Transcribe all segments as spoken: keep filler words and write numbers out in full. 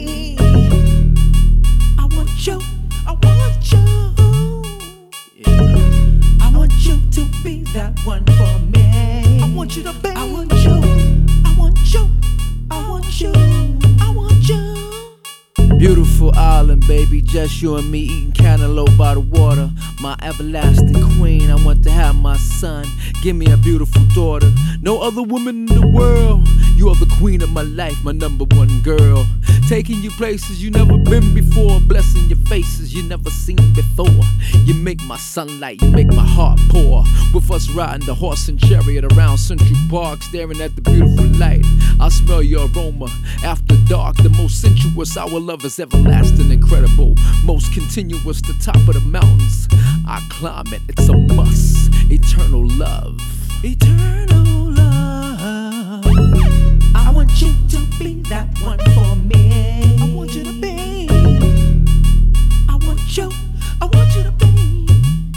be. I want you, I want you. Yeah. I want you to be that one for me. I want you to be. I want you, I want you, I want you, I want you. Beautiful island, baby, just you and me eating cantaloupe by the water. My everlasting queen, I want to have my son. Give me a beautiful daughter. No other woman in the world. You are the queen of my life, my number one girl. Taking you places you never been before. Blessing your faces you never seen before. You make my sunlight, you make my heart pour. With us riding the horse and chariot around Central Park, staring at the beautiful light. I smell your aroma after dark. The most sensuous, our love is everlasting, incredible. Most continuous, the top of the mountains. I climb it, it's a must. Eternal love. Eternal love. I want you to be that one for me. I want you to be. I want you, I want you to be.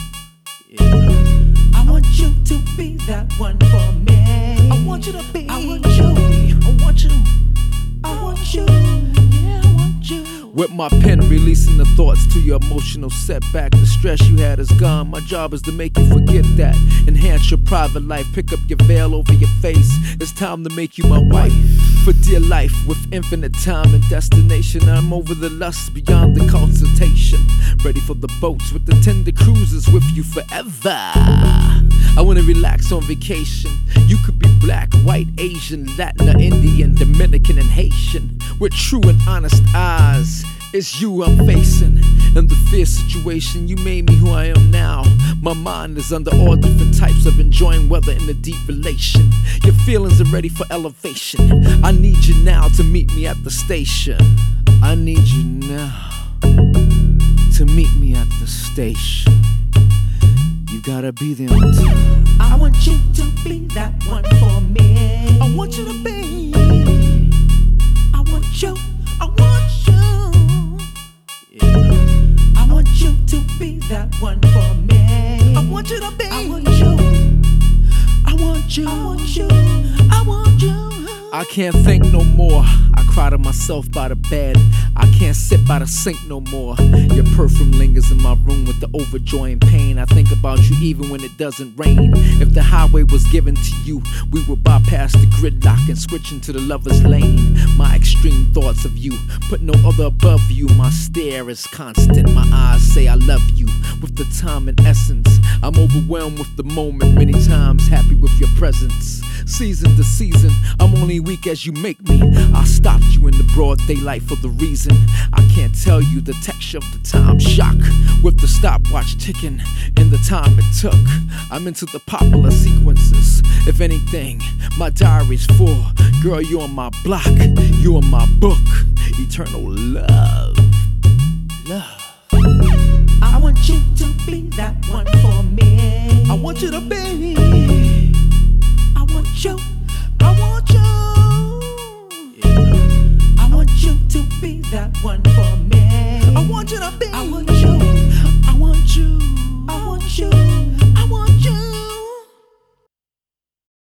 Yeah. I want you to be that one for me. I want you to be. I want you, I want you, I want you. Yeah, I want you. With my pen releasing the thoughts to your emotional setback. The stress you had is gone. My job is to make you forget that. Enhance your private life. Pick up your veil over your face. It's time to make you my wife. For dear life, with infinite time and destination. I'm over the lust beyond the consultation. Ready for the boats with the tender cruises with you forever. I wanna relax on vacation. You could be black, white, Asian, Latin, or Indian, Dominican, and Haitian. With true and honest eyes, it's you I'm facing. In the fierce situation, you made me who I am now. My mind is under all different types of enjoying weather in a deep relation. Your feelings are ready for elevation. I need you now to meet me at the station. I need you now to meet me at the station. You gotta be there on time. I want you to be that one for me. I want you to be. I want you, I want you. Yeah. I want you to be that one for me. I want you to be. I want you, I want you, I want you, I want you. I can't think no more. I cry to myself by the bed. I can't sit by the sink no more. Your perfume lingers in my room with the overjoying pain. I think about you even when it doesn't rain. If the highway was given to you, we would bypass the gridlock and switch into the lover's lane. My extreme thoughts of you put no other above you. My stare is constant. My eyes say I love you with the time and essence. I'm overwhelmed with the moment many times, happy with your presence. Season to season, I'm only weak as you make me. I stopped you in the broad daylight for the reason I can't tell you the texture of the time shock. With the stopwatch ticking and the time it took, I'm into the popular sequences. If anything, my diary's full. Girl, you're on my block, you're on my book. Eternal love, love. I want you to be that one for me. I want you to be. I want you.